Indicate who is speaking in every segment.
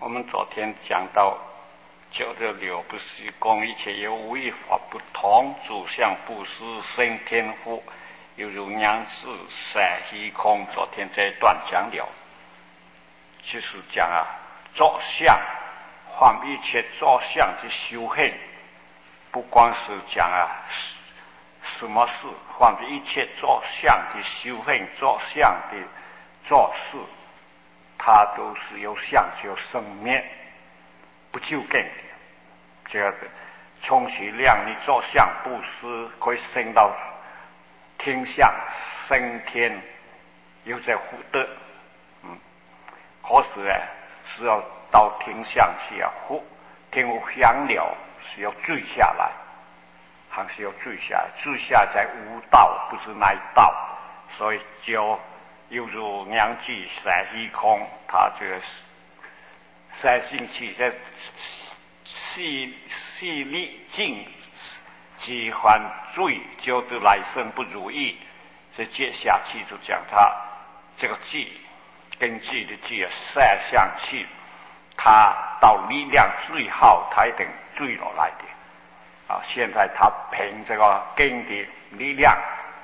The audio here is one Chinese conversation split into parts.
Speaker 1: 我们昨天讲到九的六不是公，一切有为法不同，主相不施生天赋，犹如娘子善虚空。昨天这一段讲了，就是讲着相，换一切着相的修行，不光是讲什么事，换一切着相的修行，着相的做事。它都是有相就生灭，不究竟的。这个充其量你做相布施，可以升到天相，升天，又在福德。可是呢，是要到天相去天无香了，是要坠下来，还是要坠下来？坠下在无道，不是那一道，所以就。犹如娘子善虚空，他这个三性气在细力尽即还罪，就对来生不如意。这接下去就讲他这个气跟气的气三相气，他到力量最好，他一定坠落来的。现在他凭这个根的力量。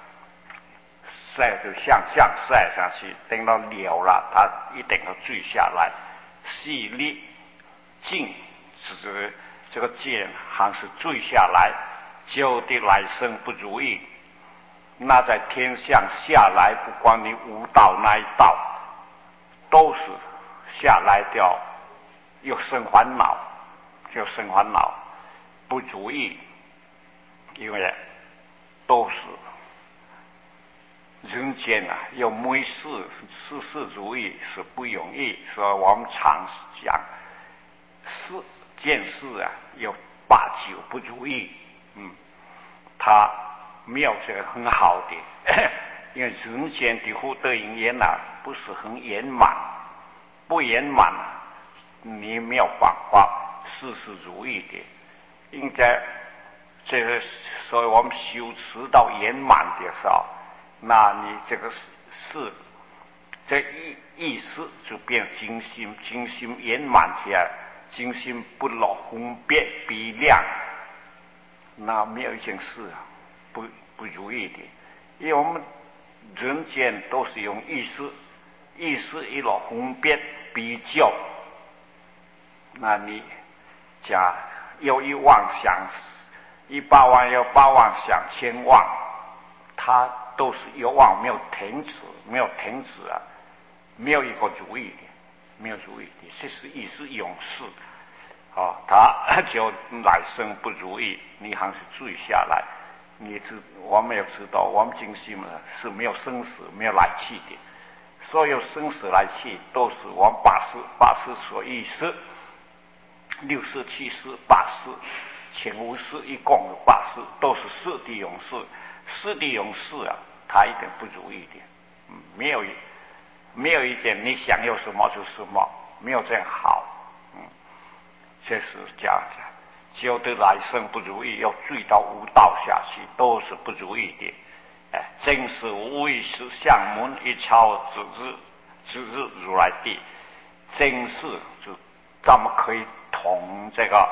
Speaker 1: 就向晒上去，等到了了，它一定要坠下来。细力尽，是这个剑还是坠下来，就对来生不如意。那在天相下来，不管你无道那一道，都是下来掉，又生烦恼，就生烦恼，不如意，因为都是。人间要没事如意是不容易，所以我们常讲件事有8、9不如意。他没有这个很好的，因为人间的福德因缘不是很圆满，不圆满你没有办法事如意的。应该这个，所以我们修持到圆满的时候。那你这个事，这意识就变精心圆满起来，精心不落分别比量，那没有一件事不如意的，因为我们人间都是用意识一落分别比较，那你讲有一妄想，100万有8万想1000万，他。都是有望没有停止，没有一个主意的，没有主意的，这是意识勇士他就来生不如意，你还是坠下来。我们也知道，我们今生是没有生死，没有来去的，所有生死来去都是我们八识所意识，6识、7识、8识、前5识，一共有8识，都是四谛勇士。四谛勇士他一定不如意的，没有一点你想要什么就什么，没有这样好。这是讲就对来生不如意，要坠到无道下去，都是不如意的。真是无为实相门，一朝之日如来地。真是就咱们可以同这个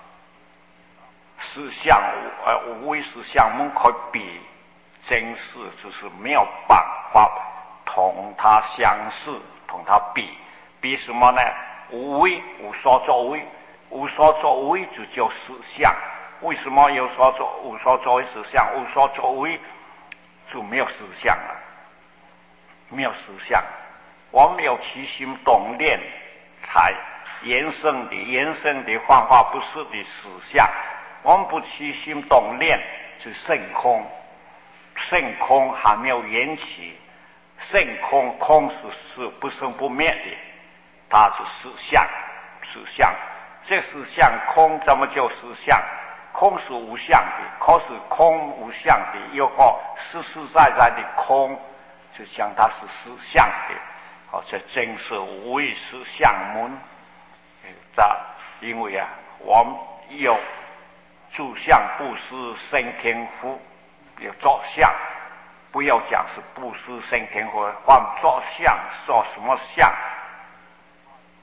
Speaker 1: 实相无为实相门可以比。真是就是没有办法同他相似，同他比什么呢？无为，无所作为，无所作为就叫实相。为什么有无所作为实相？无所作为就没有实相了，没有实相。我们有起心动念才延伸的幻化不是的实相。我们不起心动念就甚空。甚空还没有缘起，甚空是不生不灭的，它是实相。这实相空怎么叫实相？空是无相的，可是空无相的，有个实在的空，就讲它是实相的。这真是无为实相门。因为我们有住相布施生天福。有做相，不要讲是布施生天福，换做相，做什么相？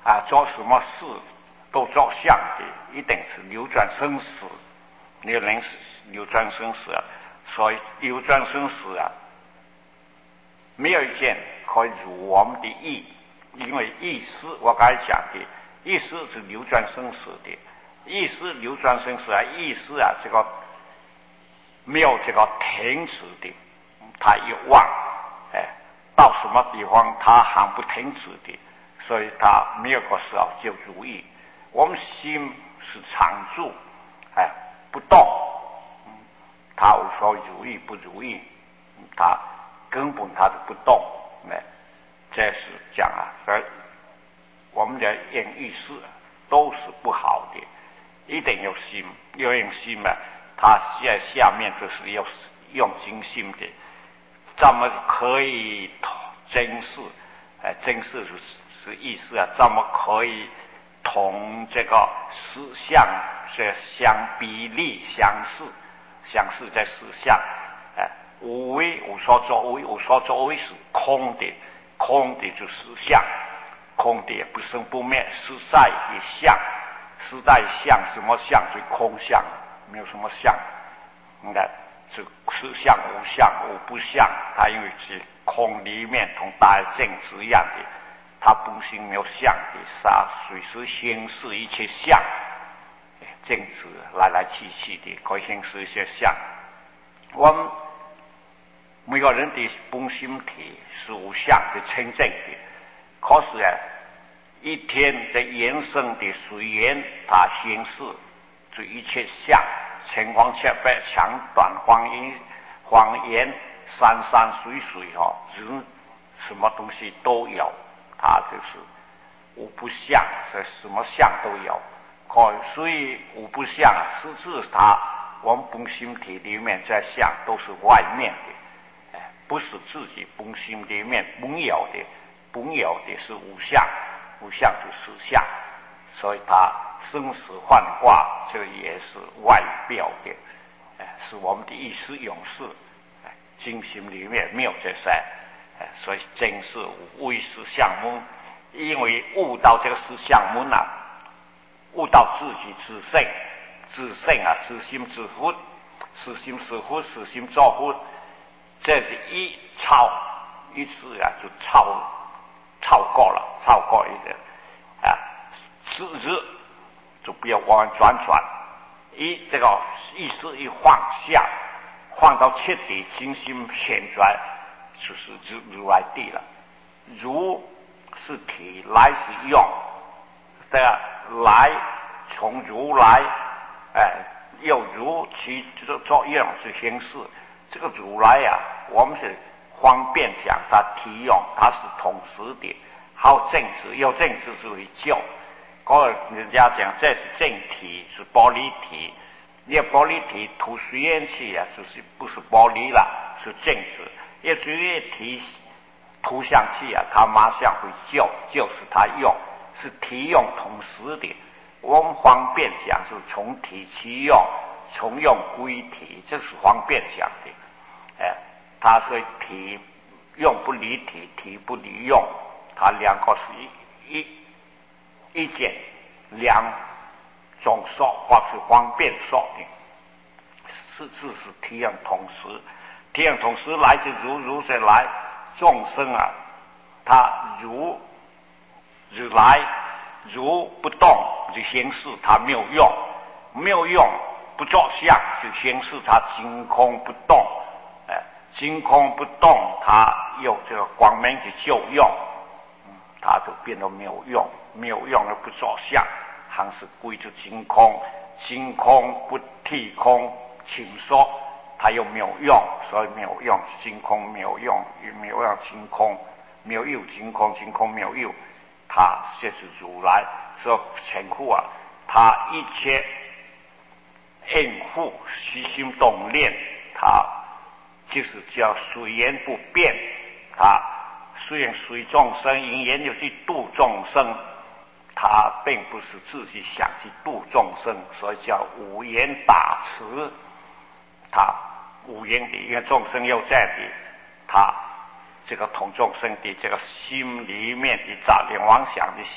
Speaker 1: 做什么事都着相的，一定是流转生死，你能流转生死啊，所以流转生死啊，没有一件可以如我们的意，因为意识我刚才讲的，意识是流转生死的，意识流转生死啊，意识啊这个没有这个停止的，它有望，到什么地方它还不停止的，所以它没有个时候就注意。我们心是常住，不动，它无所谓如意不如意，它根本它就不动，这是讲所以我们的意识都是不好的，一定有心，有心它在下面就是要用精心的，怎么可以真视？真视是意思怎么可以同这个思想是相比例相似在思想，无为无所作为，无所作为是空的，空的就思想，空的也不生不灭，实在也相，实在相什么相？是空相，没有什么相。你看，是实相无相无不相，它因为是空里面同大正直一样的，它本性没有相的，它随时显示一切相，正直来来去去的，可以显示一些相。我们每个人的本心体是无相的清净的，可是一天的延伸的随缘，它显示这一切相，情况切百长短荒言山山水水人什么东西都有，它就是无不相，所以什么相都有。所以无不相实质它我们本心体里面这相都是外面的，不是自己本心里面本有的，本有的是无相，无相就是相，所以它生死幻化，这也是外表的，是我们的意识永士，精心里面没有这些，所以真是无识相门，因为悟到这个识相门悟到自己自性，自心自佛，自心是佛，自心造佛，这是一超一次就超过一点次日就不要往转，这个意识一放下，放到彻底精心显出来，就是如来地了。如是体，来是用，来从如来，又如其作用之形式。这个如来我们是方便讲它体用，它是同时的，好正直，有正直就会救。人家讲这是正体，是玻璃体。你玻璃体吐水烟气就是不是玻璃了，是正直。一水烟体吐香气它马上会救，就是它用，是体用同时的。我们方便讲是从体起用，从用归体，这是方便讲的。它所以体用不离体，体不离用，它两个是一件两种说，或是方便说的，是体用同时，体用同时来自如是来众生他如来如不动就显示它没有用，不着相就显示它净空不动，净空不动，它有这个光明的就用，它就变得没有用而不着相，还是归着净空，净空不替空请说，它又没有用，所以没有用，净空没有用，也没有用净空，没有用净空，净空没有用，它就是如来说前后它一切应付虚心动念，它就是叫随缘不变，它虽然随众生，因缘就去度众生，他并不是自己想去度众生，所以叫无缘打持。他无缘的，因为众生又在的，他这个同众生的这个心里面的杂念妄想的心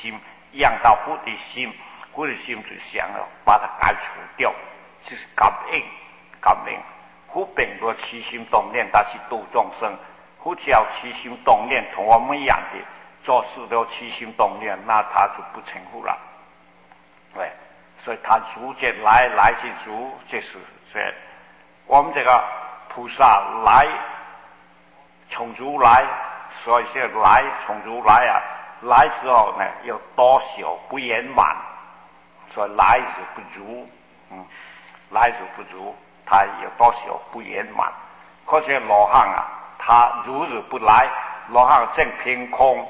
Speaker 1: 养到佛的心，佛的心就想要把它改除掉，就是感应。佛并不起心动念，但是度众生。佛只要起心动念，同我们一样的做事都起心动念，那他就不成佛了。对，所以他逐渐来去逐，就是这我们这个菩萨来从如来，所以是来从如来啊，来之后呢有多少不圆满，所以来之不足，来之不足，他有多少不圆满。可是罗汉啊，他如日不来，罗汉正凭空，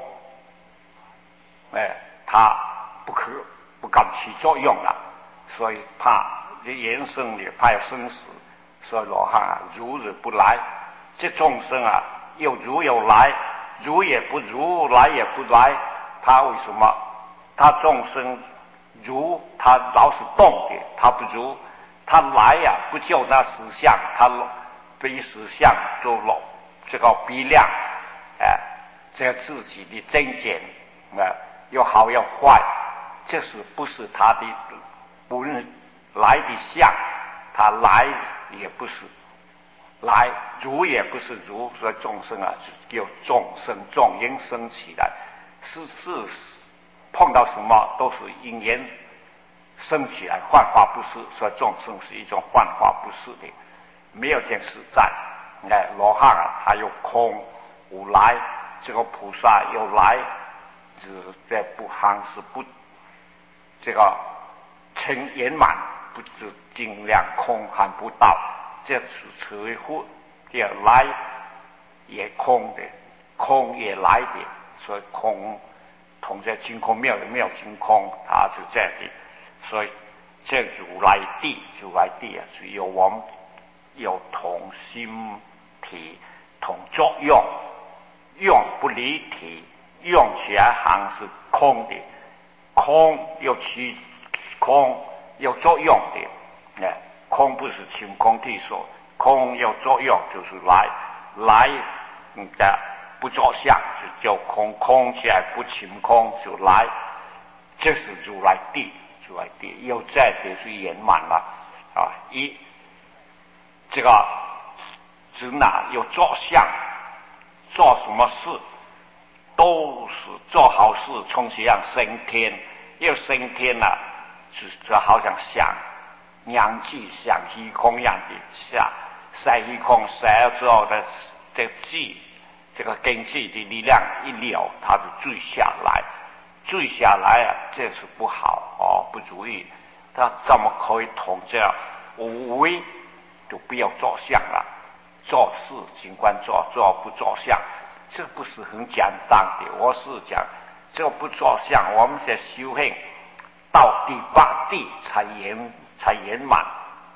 Speaker 1: 他不敢起作用了，所以怕这人生里怕有生死，所以罗汉啊如日不来。这众生啊有如有来，如也不如，来也不来。他为什么？他众生如他老是动的，他不如。他来呀，不就那实相，他比实相就这个比量，这自己的增减，有好有坏，这是不是他的本来的相？他来也不是来，如也不是如，所以众生啊，有众生众因生起来，是碰到什么都是因缘生起来，幻化不实，所以众生是一种幻化不实的，没有件实在。罗汉啊，他有空无来，这个菩萨有来，只在不行是不这个成圆满，不是尽量空还不到，这是持乎这来也空的，空也来的，所以空同在净空，没有净空，它就这样的。所以这如来地啊，只有我们有同心体同作用，用不离体，用起来还是空的，空有其空有作用的，空不是清空地所，空有作用就是来的不着相就叫空，空起来不清空就来，这是如来地。有这点是圆满了啊！这个指哪有做相，做什么事都是做好事，充其量升天。要升天了，就好像想阳气像虚空一样的下晒虚空，晒了之后的这气，这个根气的力量一了，它就坠下来。坠下来啊，这是不好不注意。他怎么可以同这样无为？就不要做相了，做事尽管做不做相，这不是很简单的。我是讲，这个不做相，我们在修行到第八地才圆满。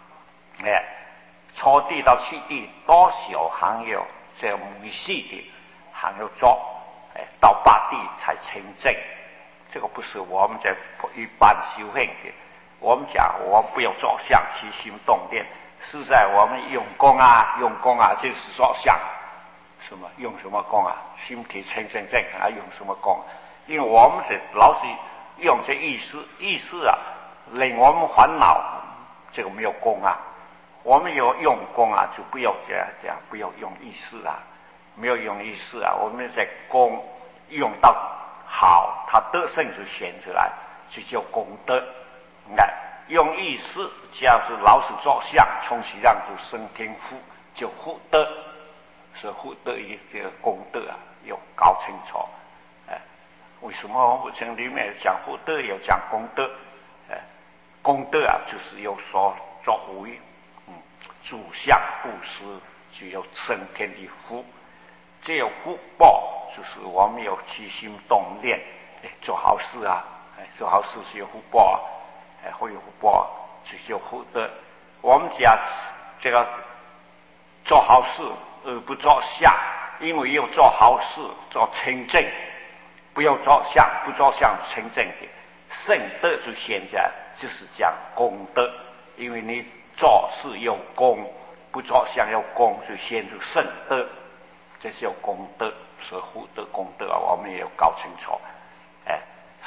Speaker 1: 初地到七地多少还有这没戏的，还有做，到八地才成正。这个不是我们在一般修行的。我们讲，我们不要做相，起心动念，是在我们用功啊，这是做相。什么用什么功啊？心体清正还用什么功？因为我们是老是用这意识啊，令我们烦恼，这个没有功啊。我们有用功啊，就不要这样，不要用意识啊，没有用意识啊，我们在功用到好，他德性就显出来，就叫功德。用意识，只要是老是做相，充其量就升天福，就福德，是福德一个功德啊，要搞清楚。为什么佛经里面讲福德，有讲功德？功德啊，就是有所作为，主相布施，就有升天的福。这有福报，就是我们有起心动念，做好事啊，做好事是有福报啊。会有福报，就叫福德。我们讲这个做好事而不做相，因为要做好事做清正，不要做相，不做相清正的圣德就显在，就是讲功德。因为你做事有功，不做相有功，就显出圣德，这是有功德，所以福德功德啊，我们也要搞清楚。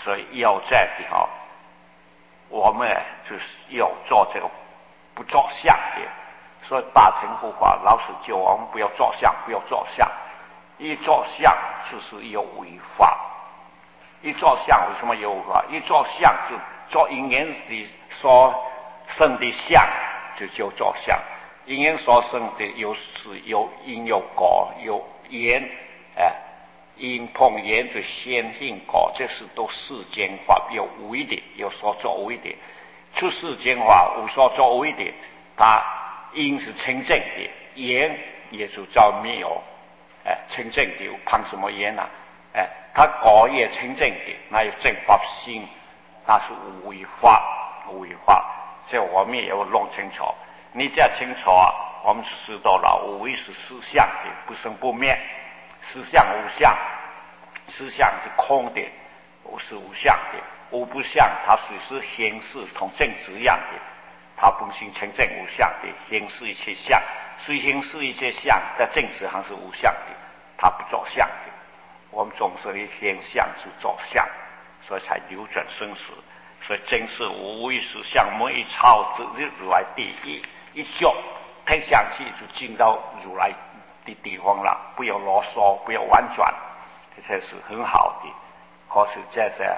Speaker 1: 所以要在的我们就是要做这个不做相的。所以大乘佛法老师叫我们不要做相，不要做相。一做相就是有违法。一做相为什么有违法？一做相就做因缘的所生的相，就叫做相。因缘所生的有因有果有缘，因碰缘就先因果，这是都世间法有为的，有所作为的。出世间法无所作为的，它因是清净的，缘也就叫没有，清净的碰什么缘啊？它果也清净的，那有正法心，那是无为法，无为法。所以我们也要弄清楚。你这样清楚啊，我们就知道了，无为是实相的，不生不灭，实相无相，实相是空的，是无相的，无不相，它随时显示同正直一样的，它本性清净无相的，显示一切相，虽显示一切相，在正直还是无相的，它不作相的。我们总是一显相就作相，所以才流转生死。所以真是无为实相，每一超之如来第一脚推下去就进到如来的地方了，不要啰嗦，不要婉转，这才是很好的。可是这是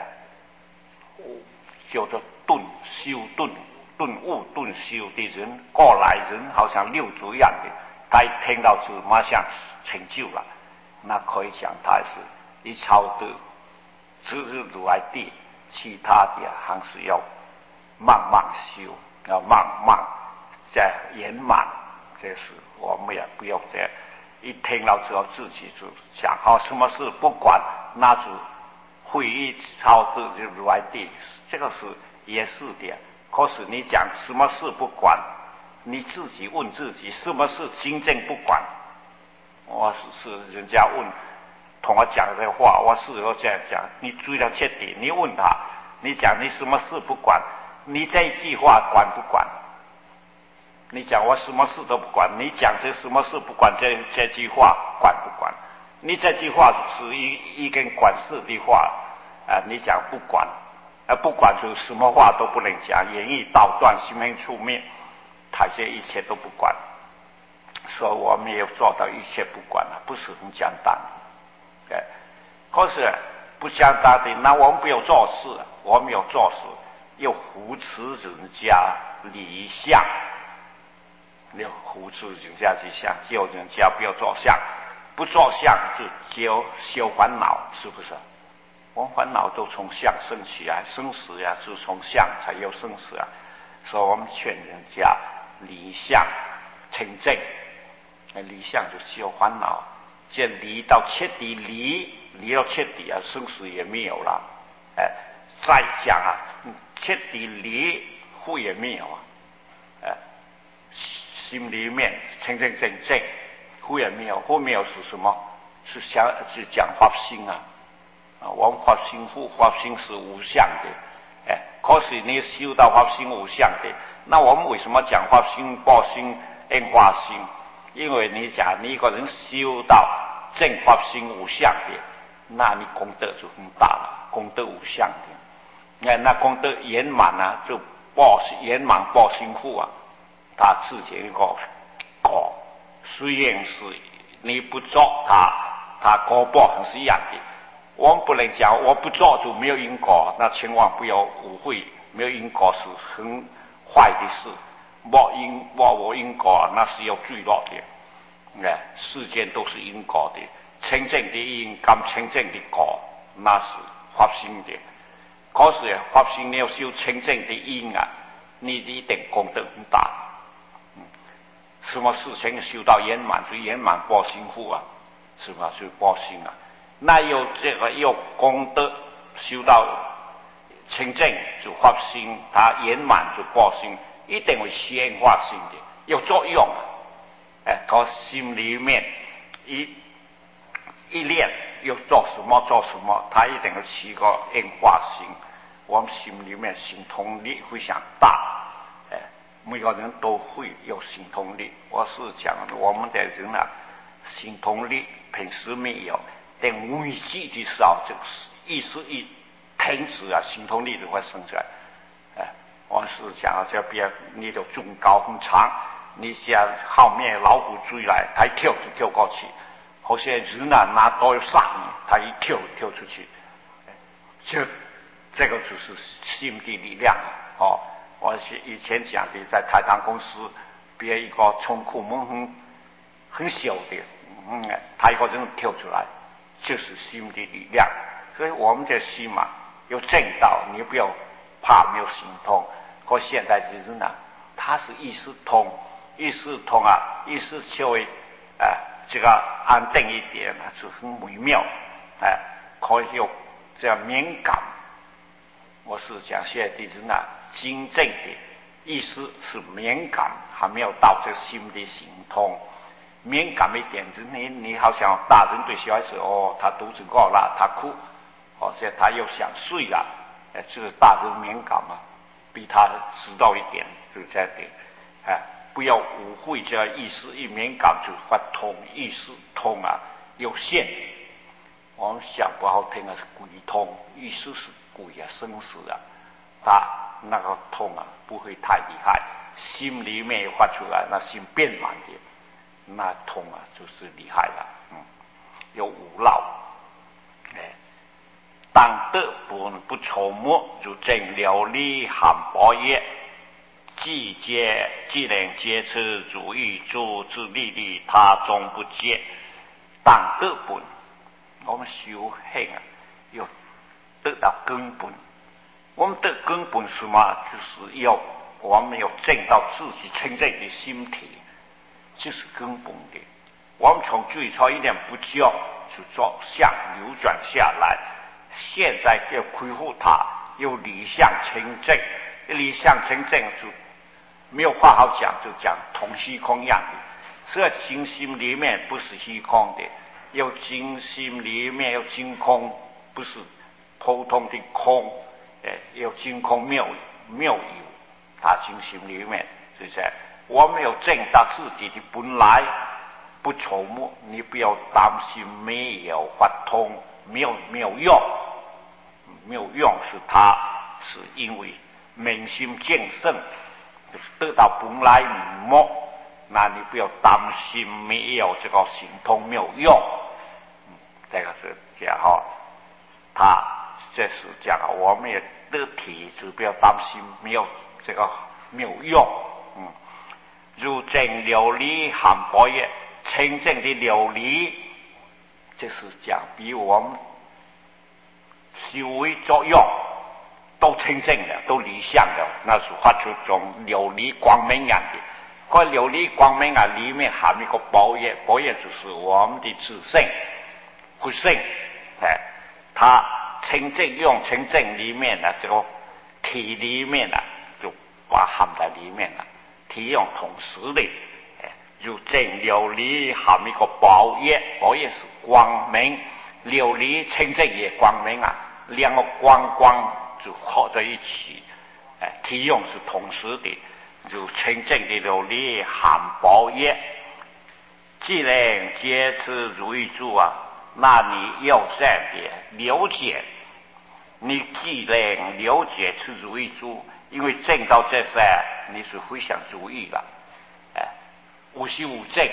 Speaker 1: 叫做顿修顿悟顿修的人，过来人好像六祖一样的，他一听到就马上成就了，那可以讲他是一超的之如来地。其他的还是要慢慢修，要慢慢再圆满。这是我们也不要这一听到之后自己就想好什么事不管，那就会议超的就如来地，这个是也是的。可是你讲什么事不管，你自己问自己什么事真正不管。我是人家问。同我讲这话，我是要这样讲。你追到彻底，你问他，你讲你什么事不管？你这一句话管不管？你讲我什么事都不管，你讲这什么事不管？这句话管不管？你这句话是一根管事的话，你讲不管，不管就什么话都不能讲，言语道断，行为出面，他这一切都不管。所以我们要做到一切不管了，不是很简单。可是不相当的，那我们不要做事，我们要做事，要扶持人家理想，要扶持人家理想，叫人家不要做相，不做相就修烦恼，是不是？我们烦恼都从相生起来，生死呀，就从相才有生死啊。所以我们劝人家理想清净，理想就修烦恼。这离到彻底离到彻底啊，生死也没有了。再讲啊，彻底离苦也没有啊。心里面清清正正，苦也没有，苦没有是什么？是讲法心啊。我们法心法心是无相的。可是你修到法心无相的，那我们为什么讲法心、报心、应化心？因为你讲你一个人修到正法心无相的，那你功德就很大了，功德无相的。那功德圆满啊，就圆满报心腹啊，他自己一个果，虽然是你不做他果报还是一样的。我们不能讲我不做就没有因果，那千万不要误会，没有因果是很坏的事。没因果，那是要坠落的。世间都是因果的，清净的因跟清净的果，那是发心的。可是发心你要修清净的因啊，你一定功德很大。什么事情修到圆满就圆满报心腹啊，是吧？就报心啊。那有这个有功德修到清净就发心，它圆满就报心。一定会显化性的，有作用啊！他心里面一念要做什么，他一定要起个应化性。我们心里面心通力非常大，每个人都会有心通力。我是讲我们的人啊，心通力平时没有，等危机的时候，这个意识一停止啊，心痛力就会生出来。我是讲这边你就中高很长，你像后面老虎追来，他一跳就跳过去，好些人呢拿刀杀你，他一跳出去，这个就是心的力量哦。我是以前讲的，在台糖公司，别一个仓库门很小的，他一个人跳出来，就是心的力量。所以我们的心嘛，有正道，你不要怕没有心痛。可现在的人呢，他是意识通，意识通啊，意识稍微这个安定一点就很微妙，可以有这样敏感。我是讲现在的人啊，真正的意识是敏感，还没有到这心的心通。敏感一点，你好像大人对小孩子他肚子饿了，他哭，现在他又想睡了，这个大人敏感嘛，比他知道一点，就是这样的，不要误会这意识一敏感就发通，意识通啊有限。我们想不好听啊，是鬼通，意识是鬼啊，生死啊，他那个痛啊不会太厉害，心里面发出来，那心变满的，那痛啊就是厉害了，有五劳，当得不筹摸，如正琉璃含薄叶，既能皆持主义诸之利利，他终不见。当得本，我们修行啊，要得到根本。我们的根本是什么？就是要我们要证到自己真正的心体，这是根本的。我们从最初一点不教，就做相流转下来，现在要恢复它，有理想成正，理想成正就没有话好讲，就讲同虚空一样的。这精心里面不是虚空的，有精心里面有精空，不是普通的空，有精空妙有，它精心里面就是我们有证到自己的本来，不筹摸，你不要担心没有发通，没有用，没有用是因为明心见性，就是得到本来面目，那你不要担心没有这个行通没有用，这个是讲这是讲我们也得体，就不要担心没有这个没有用，如正琉璃含薄叶，真正的琉璃，就是讲比我们修为作用都清净的，都理想的，那是发出种琉璃光明样的。这琉璃光明啊，里面含一个薄叶，薄叶就是我们的自性、不性，它清净用清净里面的这个体里面的就把含在里面了，体用同时的，如正琉璃含一个薄叶，薄叶是光明，琉璃清净也光明啊，两个光就合在一起，体用是同时的，如清净的琉璃含薄叶，既能皆持如意珠啊，那你要这样的了解，你既能了解持如意珠，因为证到这些，你是非常如意了，无虚无证，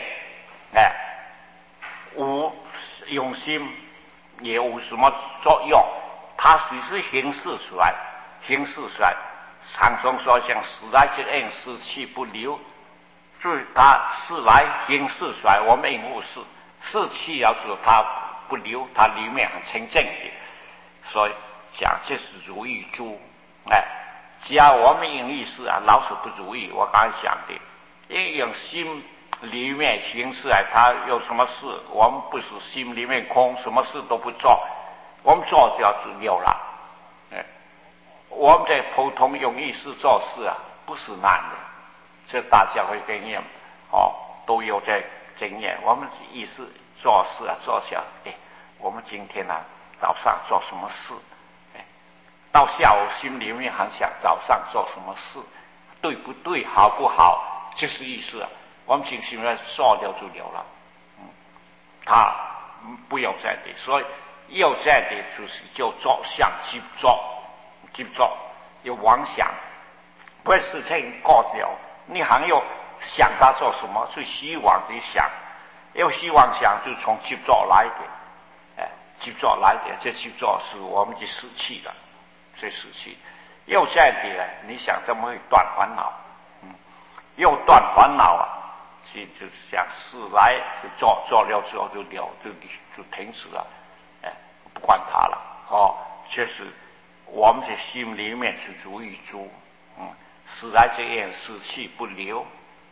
Speaker 1: 无用心，也无什么作用，它只是形式出来，常中说像时来之恩，时气不留，所以它是来形式出来，我们应物事，士气要做它不留，它里面很清净的，所以讲这是如意珠，只要我们用意识老是不如意，我刚才讲的，因为用心里面形式它有什么事，我们不是心里面空，什么事都不做，我们做就要自由了，我们在普通用意识做事不是难的，这大家会经验都有这经验。我们意识做事做下，我们今天早上做什么事？到下午心里面还想早上做什么事，对不对？好不好？就是意思我们精心做了就了了，他不要这样的，所以又在的就是叫做想执着，有妄想，不是事情过掉，你还要想它做什么？是希望的想，要希望想就从执着来的，执着来的，这执着是我们的死气的，这死气。又在的，你想怎么会断烦恼？又断烦恼啊！就是想事来就做了之后就停止了，不管它了。这是我们的心里面是主意主，事来这样事气不留，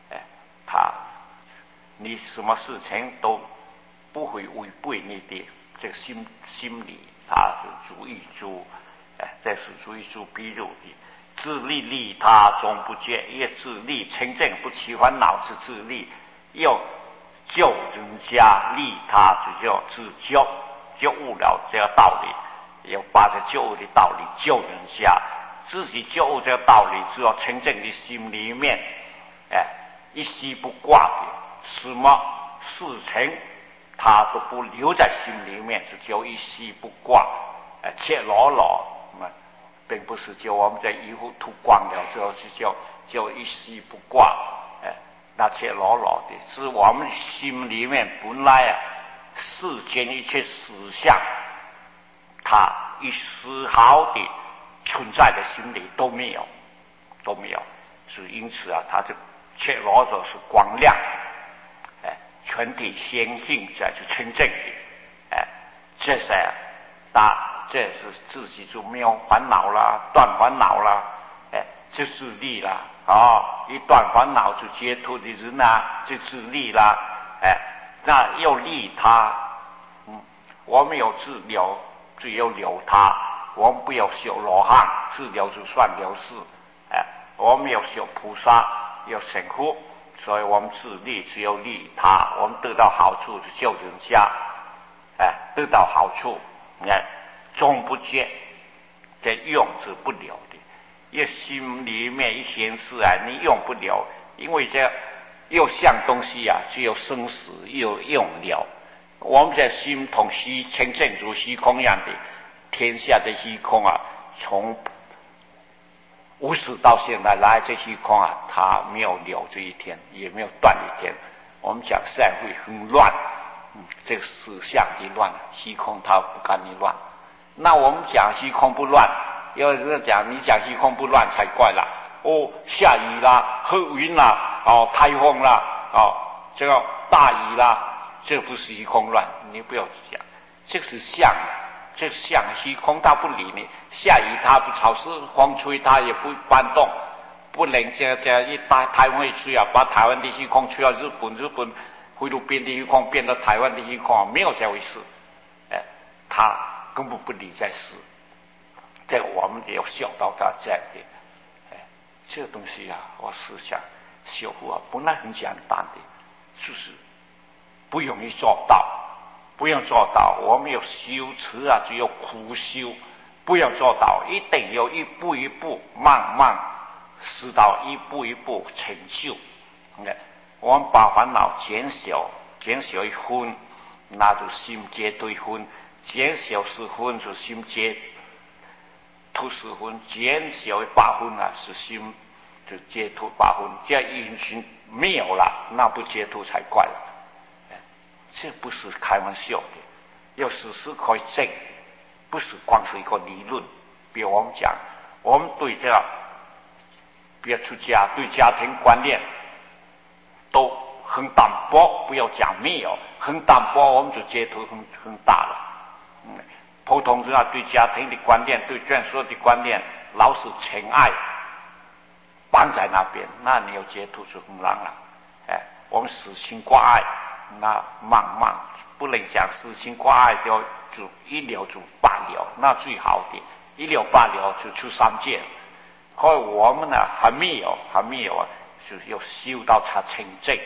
Speaker 1: 你什么事情都不会违背你的这个心理，它是主意主，这是主意主，比如的。自利利他终不见，也自利清净不起烦恼是自利，又救人家利他就叫自救，就悟了这个道理，要把这救的道理救人家，自己救悟这个道理，只要清净的心里面，一息不挂的，什么事情他都不留在心里面，就叫一息不挂，赤裸裸。并不是叫我们在衣服脱光了之后就叫一息不挂，那赤裸裸的，是我们心里面本来世间一切实相，它一丝毫的存在的心里都没有，是因此它就赤裸裸是光亮，全体显性在就清净的，这是这是自己就没有烦恼啦，断烦恼啦，就自利啦，一断烦恼就解脱的人就自利啦，那要利他，我们有自了，只有了他，我们不要修罗汉，自了就算了事，我们要修菩萨，要成佛，所以我们自利只有利他，我们得到好处就救人家，得到好处，终不见，这用是不了的。也心里面一件事你用不了，因为这又像东西只有生死又用了。我们在心同虚清净如虚空一样的，天下这虚空从无始到现在来这虚空它没有了这一天，也没有断一天。我们讲社会很乱，这个思想一乱，虚空它不干你乱。那我们讲虚空不乱，有人讲你讲虚空不乱才怪了。下雨啦，黑云啦，台风啦，这个大雨啦，这不是虚空乱，你不要讲，这是相，这是相，虚空它不理你，下雨它不潮湿，风吹它也不搬动，不能这一台风一吹把台湾的虚空吹到日本菲律宾的虚空变到台湾的虚空，没有这回事，它根本不理这事，这个我们也要晓到它这一点。这个东西我思想修复本来很简单的，就是不容易做到，不用做到。我们有修持只有苦修，不用做到，一定要一步一步慢慢使到一步一步成就。我们把烦恼减小一分，那就心结对分。减小10分是心解脱10分，减小8分是心就解脱8分。这样因循没有了，那不解脱才怪了。这不是开玩笑的，要时时可以证，不是光是一个理论。比如我们讲，我们对这个别出家对家庭观念都很淡薄，不要讲没有，很淡薄，我们就解脱很大了。普通人对家庭的观念，对眷属的观念，老是情爱绑在那边，那你要解脱就很难了。我们死心挂爱，那慢慢不能讲死心挂爱就一了就罢了，那最好的一了罢了就出三界。可是我们还没有就是要修到它清净。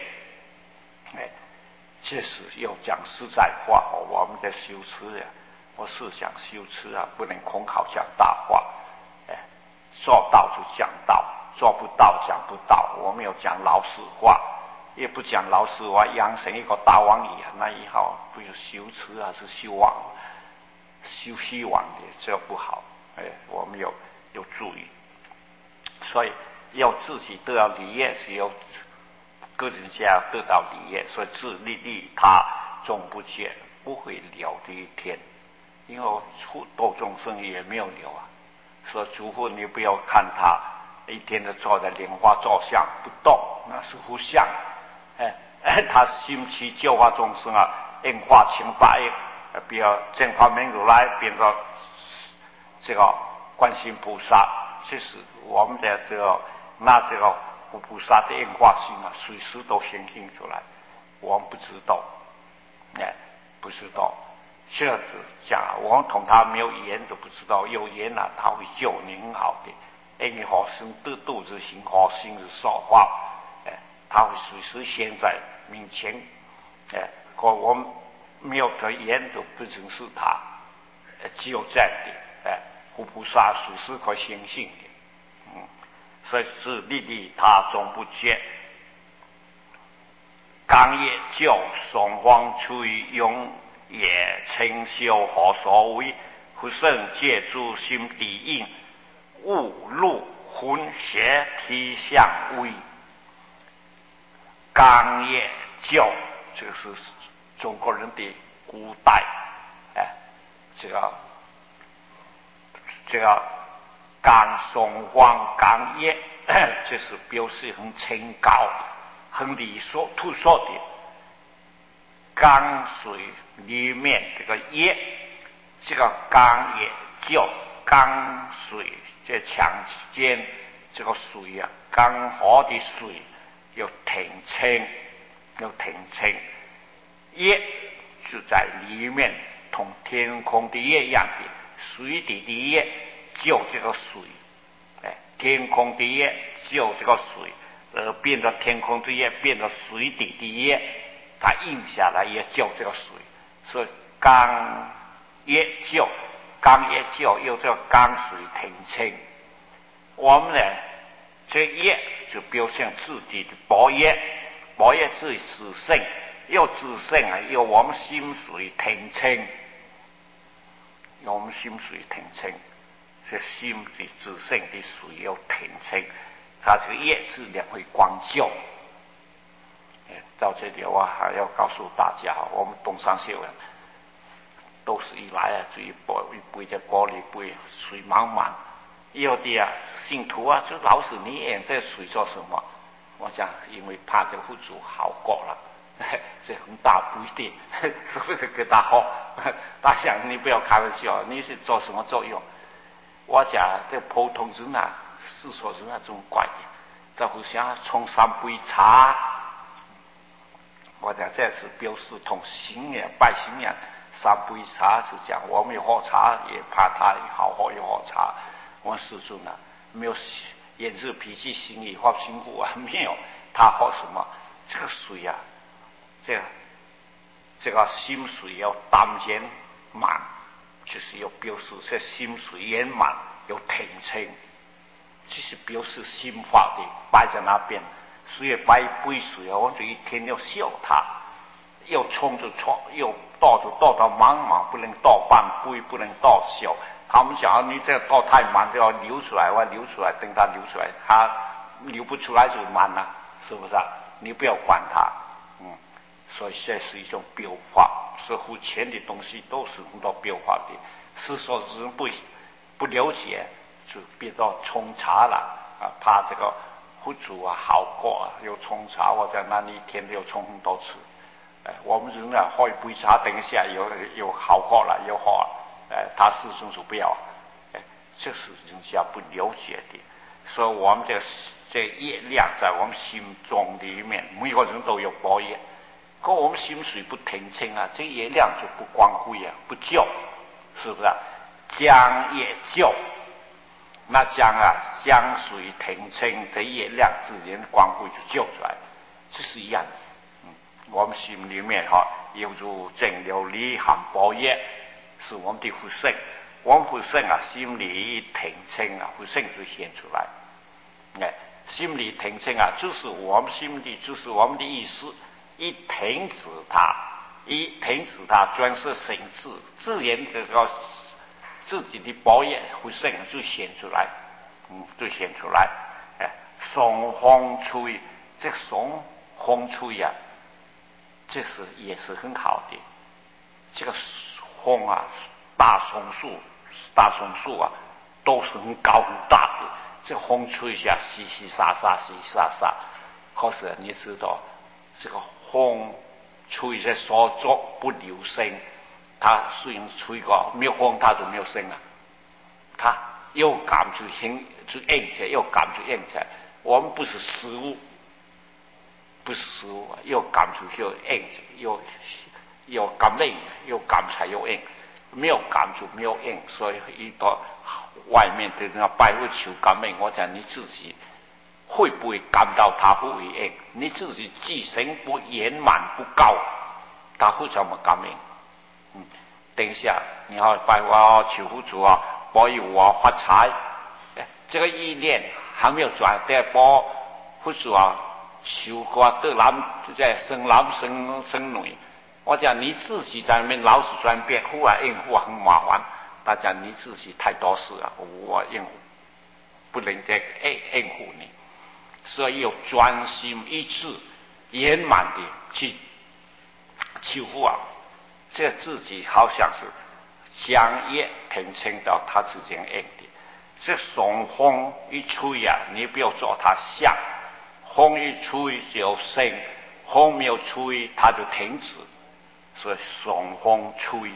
Speaker 1: 这是要讲实在话，我们在修持我是想修持不能空口讲大话，做到就讲到，做不到讲不到。我们要讲老实话，也不讲老实话，养成一个大王爷，那以后不是修持是修王。 修希望的，这不好。我们有注意，所以要自己得到利益，是要个人家得到利益，所以自利他终不竭，不会了的一天。因为度众生也没有了啊，所以除非你不要看他一天都坐在莲花座上不动，那是不像。他心起教化众生啊，应化情法业，比如正法明如来变成这个观世音菩萨，其实我们的这个拿这个菩萨的应化性啊，随时都显现出来，我们不知道，不知道。这样子讲，我们同他没有缘都不知道，有缘啊，他会救你很好的。你好生得度之行，好心之说话，他会随时现在面前，可我们没有得缘都不认识他，只有这样的，菩萨随时可显现的，所以是利他终不竭。刚也教双方出于用也清修何所谓？不胜借诸心底应，误入混邪体相位。刚也教，这个是中国人的古代，这个刚双方刚业，这是表示很清高、很理所突说的。刚水里面这个业，这个刚也叫刚水，这墙间这个水啊，刚好的水要挺清，业就在里面，同天空的业一样的，水底的业就这个水，天空的业就这个水，变成天空的业，变成水底的业。它印下来也叫这个水，所以刚也叫有这个刚水挺清。我们呢，这业就表现自己的薄业自己自性，要自性啊，要我们心水挺清，这心的自性的水要挺清，它这个业自然会光照。到这里我还要告诉大家，我们东山学人都是一来啊，就一杯这玻璃杯，水茫茫。有的啊，信徒啊，就老是你眼这水做什么？我讲，因为怕这个佛祖好过了，这很大不一定，是不是给他好？他想你不要开玩笑，你是做什么作用？我讲这普通人啊，世俗人啊，这种怪的，这互相冲3杯茶。我讲这是表示同信仰拜信仰3杯茶，是讲我们有喝茶，也怕他好喝有喝茶。我师尊啊，没有眼智脾气心理或辛苦啊，没有。他喝什么？这个水啊，这个心水要当圆满，就是要表示这心水圆满有挺清，这是表示心法的摆在那边。所以摆一杯水啊，我就一天要笑他，要冲就冲，要倒就倒到满满，不能倒半杯，不能倒小。他们讲你这倒太满就要流出来，我流出来，等它流出来，它流不出来就满了，是不是啊？你不要管它，所以这是一种标化，似乎钱的东西都是很多标化的，是说人不了解，就变到冲茶了啊，怕这个。佛祖啊，好过啊，有冲茶，我在那里一天都有冲很多次。我们人啊，喝一杯茶，等一下有好过了，有好，他始终是不要，这是人家不了解的。所以我们这业量在我们心中里面，每个人都有薄业，可我们心水不挺清啊，这业量就不光辉啊，不救，是不是啊？将业救。那江水挺清，这业量自然光辉就救出来，这是一样的。我们心里面有如正流理含薄业，是我们的福性。我们福性啊，心里挺清啊，福性就显出来。心里挺清啊，就是我们心里，就是我们的意识一停止它， 一停止它，专是行智，自然这个自己的宝业会生就显出来，就显出来。松风吹，这松风吹啊，这是也是很好的。这个风啊，大松树啊，都是很高很大的。这风吹下，淅淅沙沙，淅淅沙沙。可是你知道，这个风吹在所作不留声，它虽然吹过，没有风它就没有声啊。它又感就硬起来，又感就硬起来。我们不是食物，啊，又感出又硬，又感硬，又感才又硬，没有感就没有硬。所以一到外面的那百会球感硬，我讲你自己会不会感到它会硬？你自己自身不圆满不高，它会怎么感应？等一下你要拜我求福主啊，保佑我发财，这个意念还没有转，得保福主啊，求过得男在生男生女。我讲你自己在那边老是转变，忽然应付很麻烦。大家你自己太多事了，我应付不能再应付你，所以要专心一致、圆满的去求福啊。这自己好像是将业平清到他之间应的。这松风一吹啊，你不要做它像，风一吹就升，风没有吹它就停止。所以松风吹，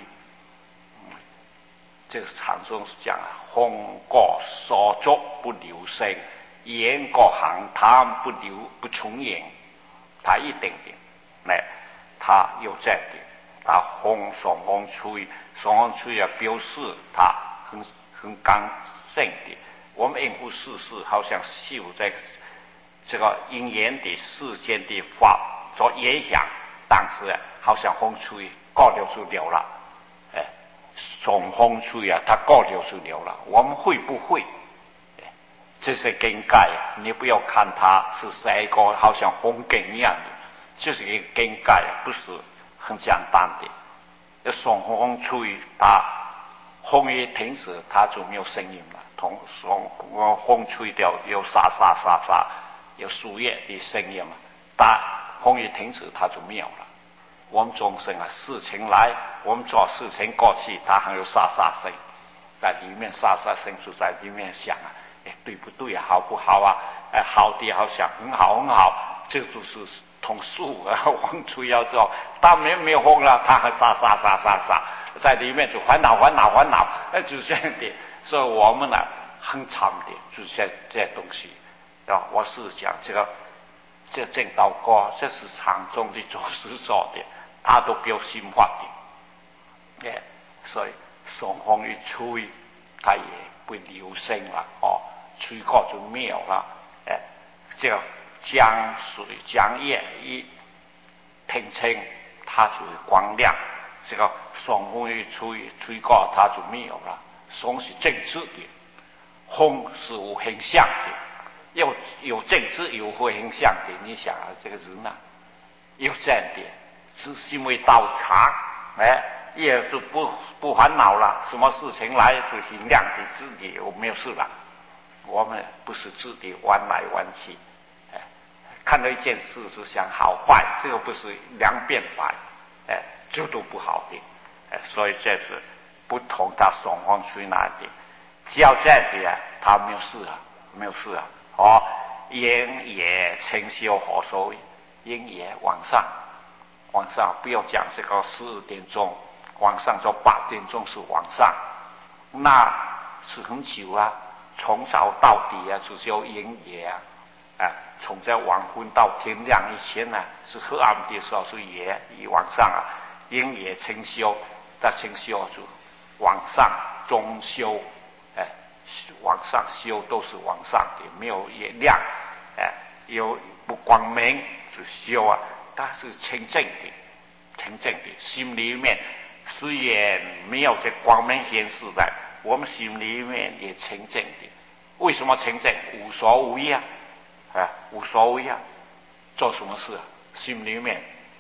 Speaker 1: 这个禅宗是讲风过所作不留声，言过行谈不重言，它一定的，它有这样的。它松风吹啊，表示它很刚正的。我们应付世事，好像受在这个因缘的世间的法所影响，但是好像风吹过了就了了，松风吹啊，它过了就了了。我们会不会？这是境界啊！你不要看它是一个好像风景一样的，就是一个境界，不是很简单的。要松风吹，它风一停止，它就没有声音了。风吹掉，有沙沙沙沙，有树叶的声音嘛。但风一停止，它就没有了。我们众生啊，事情来，我们做事情过去，它还有沙沙声，在里面沙沙声就在里面想啊，对不对啊？好不好啊？好的好像很好很好，这就是同树啊，风吹要走，当没有风了，它还沙沙沙沙沙，在里面就烦恼，就这样的。所以我们呢，很惨的，就是这东西啊。我是讲这正道歌，这是禅宗的祖师做的，他都标心法的，所以松风一吹，它也不留声了哦，吹过就没有了，这个江水江液一平清，它就会光亮。这个松风一吹过，它就没有了。松是正直的，风是无形象的，有正直有无形象的。你想啊，这个人啊，有这样的，只是因为道场，也就不烦恼了。什么事情来就尽量的自己我没有事了。我们不是自己弯来弯去，看到一件事就想好坏，这个不是两边摆，这都不好的，所以这是不同他松风吹哪的，只要这样的他没有事啊，没有事啊。阴也清修何所谓？阴也晚上不要讲这个12点钟，晚上就8点钟是晚上，那是很久啊，从早到底啊，就叫阴也啊。从这黄昏到天亮以前呢，是黑暗的时候是夜，晚上啊，阴也清修，但清修就晚上中修，晚上修都是晚上的，没有月亮，有不光明就修啊，它是清净的，心里面虽然没有这光明显示在，我们心里面也清净的。为什么清净？无所谓啊，无所谓啊，做什么事啊？心里面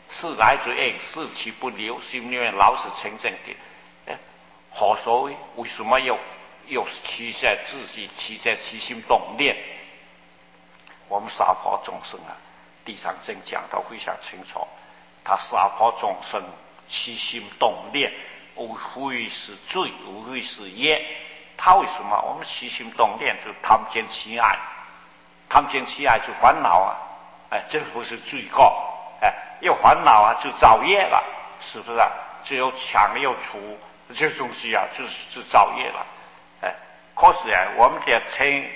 Speaker 1: 事来之应，事其不留，心里面老是清净的。何所谓？为什么要期待自己期待起心动念？我们娑婆众生啊，地藏经讲到非常清楚，他娑婆众生起心动念，无非是罪，无非是业。他为什么我们起心动念就贪见起爱？贪见起爱就烦恼啊！这不是罪过。有烦恼啊，就造业了，是不是啊？只有抢又除，这东西啊，就造业了。可是啊，我们的称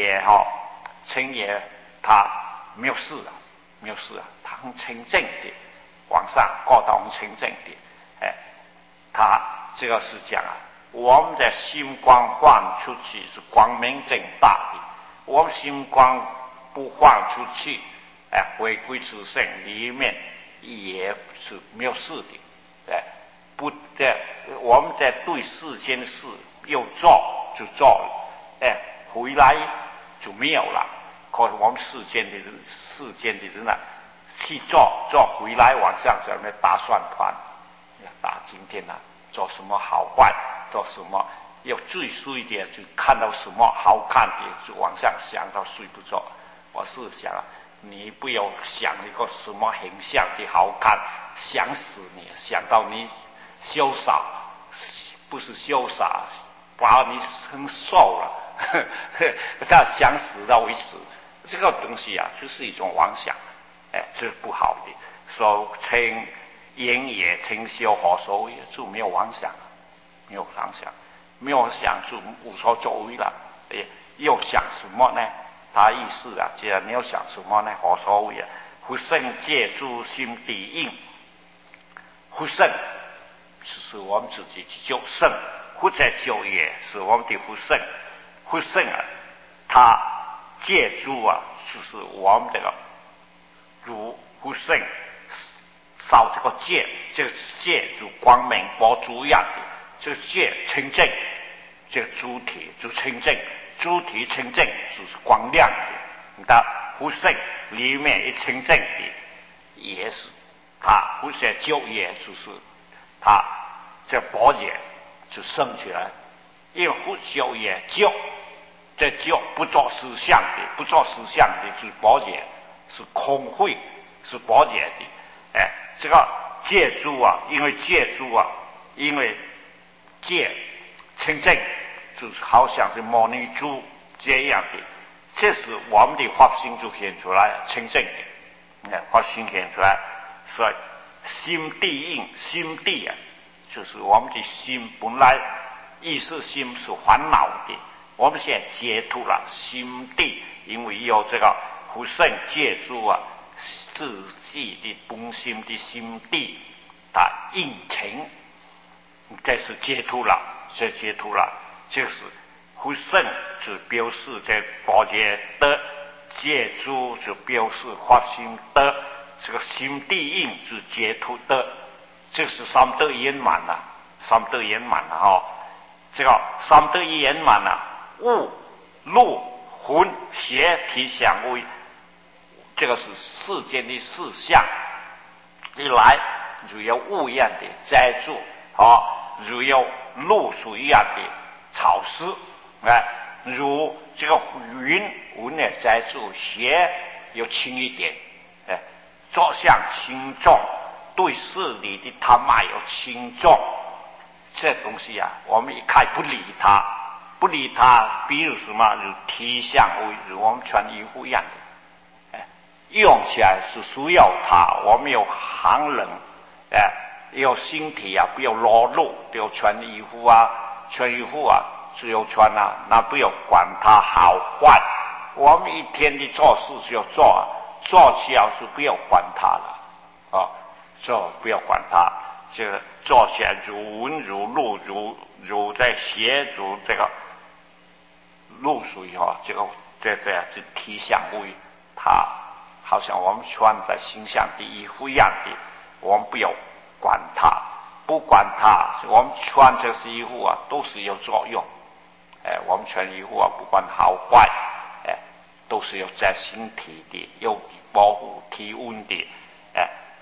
Speaker 1: 也他没有事啊，没有事啊，他很清净的，往上高到很清净的。他这个是讲啊，我们的心光放出去是光明正大的，我们心光不放出去，回归自性里面也是没有事的。我们在对世间的事又做就做了，回来就没有了。可是我们世间的人啊，去做回来往上在那打算盘，打今天啊做什么好坏，做什么要最衰的就看到什么好看的就往上想到睡不着。我是想啊，你不要想一个什么形象的好看，想死你，想到你潇洒，不是潇洒，把你很瘦了，他想死到为止。这个东西啊，就是一种妄想，这是不好的。所以称言也称修何所谓？就没有妄想，没有妄想，没有想就无所作为了。又想什么呢？他意思啊，既然你要想什么呢？何所谓啊？不胜借诸心地应，不胜是我们自己去救胜，不在救也是我们的不胜。不胜啊，他借助啊，就是我们这个如不胜烧这个戒，这个戒就光明佛珠一样的，这个戒清净，这个主体就清净，主体清净就是光亮的。你看不胜里面一清净的，也是它不是救也，就是它这宝剑就升起来，因为不救也救。这救不做思想的，不做思想的是宝剑，是空慧，是宝剑的。这个戒珠啊，因为戒珠啊，因为戒清净，就是好像是摩尼珠这样的，这是我们的发心就显出来清净的，发心显出来。所以心地应，心地啊，就是我们的心本来意识心是烦恼的。我们现在解脱了心地，因为有这个不胜借助啊，自己的本心的心地，它应情，这是解脱了，这解脱了，就是不胜就表示这宝剑的借助，就表示发心的这个心地应是解脱的，这是三德圆满了，三德圆满了哈。这个三德一圆满了。物、路、魂、邪体相位，这个是世间的事相。一来就有物一样的栽住，如有露水一样的潮湿，如这个云呢栽住，邪又轻一点，着相轻重，对事理的贪爱有轻重，这东西啊，我们一看不理它。不理他，比如什么，如体相为我们穿衣服一样的，用起来是需要它。我们有寒冷，有身体啊，不要裸露，都要穿衣服啊，穿衣服啊，只有穿啊，那不要管它好坏。我们一天的做事就要做啊，做起来就不要管它了，做不要管它，这个做起来如文如露如在协助这个。露水这个这体相位，它好像我们穿在形象的衣服一样的，我们不要管它，不管它，我们穿这些衣服啊，都是有作用。我们穿衣服啊，不管好坏，都是有在身体的，有保护体温的。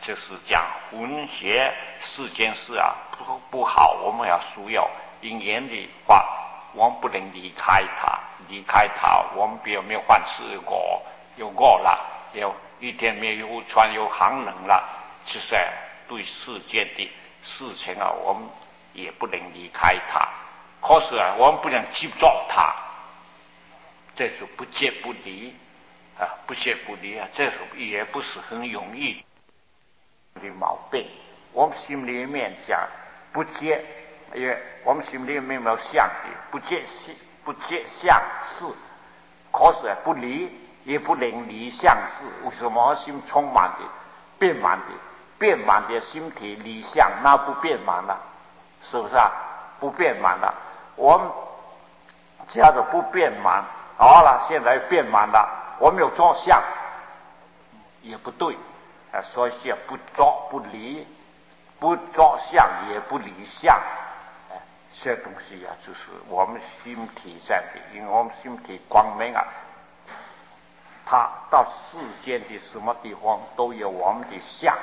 Speaker 1: 就是讲混血四件事啊，不好，我们要需要因缘的话，我们不能离开它，我们比如没有饭吃有饿了，有一天没有穿有寒冷了，其实对世界的事情啊，我们也不能离开它。可是啊，我们不能执着它，这是不戒不离啊，不戒不离啊，这是也不是很容易的毛病。我们心里面讲不戒，因为我们心里面没有相的，不戒相事，可是不离也不能离相事。为什么心充满的变满的心体离相，那不变满了，是不是啊？不变满了，我们叫做不变满。好了，现在变满了，我没有着相，也不对啊。所以是不着不离，不着相也不离相。这东西啊，就是我们心体在的，因为我们心体光明啊，它到世间的什么地方都有我们的相，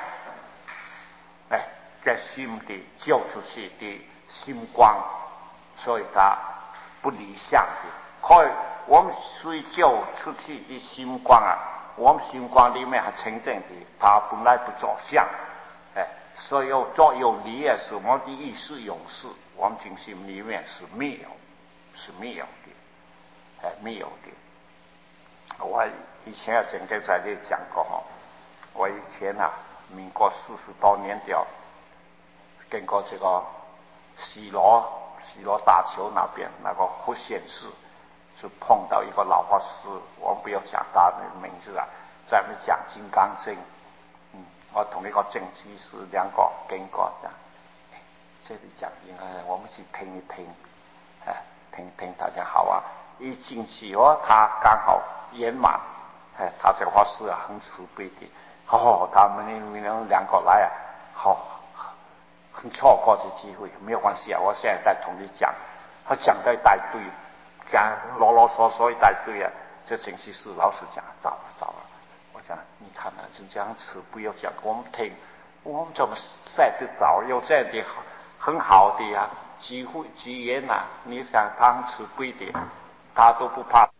Speaker 1: 在心里照出去的心光，所以它不离相的。可以我们睡觉出去的心光啊，我们心光里面还清净的，它本来不着相，所以有着有离啊，是我们的意识永事，我们精心里面是没有的，没有的。我以前啊曾经在这里讲过哈，我以前啊，民国40多年的，经过这个西罗大桥那边那个福县市，是碰到一个老法师，我不要讲他的名字啊，在那边讲《金刚经》。我同一个政治是两个经过这样，这里讲应该我们去听一听，听大家好啊。一进去他刚好圆满，他这个法师啊很慈悲的，他们两个来啊，很错过这机会，没有关系啊。我现在在同你讲，他讲的一大堆，讲啰啰嗦嗦一大堆啊。这真是老师讲糟了。我讲你看啊，就这样子不要讲，我们听，我们怎么晒得着？有这样的很好的机会机缘啊！你想他很慈悲的，他都不怕